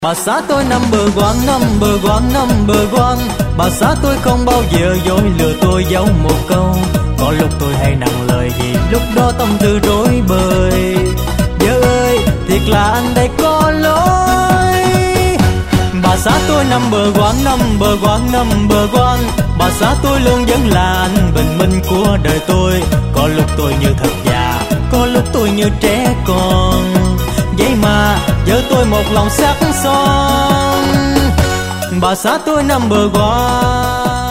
Bà xã tôi number one, number one, number one. Bà xã tôi không bao giờ dối lừa tôi giấu một câu. Có lúc tôi hay nặng lời gì lúc đó tâm tư rối bời. Vợ ơi, thiệt là anh đây có lỗi. Bà xã tôi number one, number one, number one. Bà xã tôi luôn vẫn là anh bình minh của đời tôi. Có lúc tôi như thật già, có lúc tôi như trẻ con. Vậy mà vợ tôi một lòng sắc son. Bà xã tôi number one.